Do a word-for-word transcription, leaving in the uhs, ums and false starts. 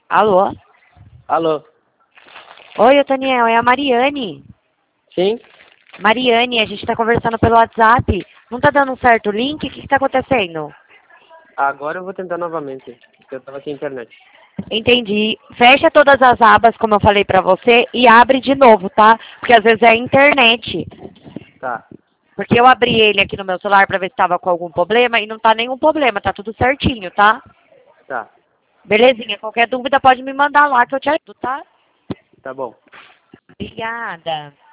Alô? Alô? Oi, Otoniel, é a Mariane. Sim? Mariane, a gente tá conversando pelo WhatsApp. Não tá dando um certo link? O que que tá acontecendo? Agora eu vou tentar novamente, porque eu tava sem internet. Entendi. Fecha todas as abas, como eu falei pra você, e abre de novo, tá? Porque às vezes é a internet. Tá, Porque eu abri ele aqui no meu celular pra ver se tava com algum problema e não tá nenhum problema, tá tudo certinho, tá? tá, Belezinha, qualquer dúvida pode me mandar lá que eu te ajudo, tá? tá bom. Obrigada.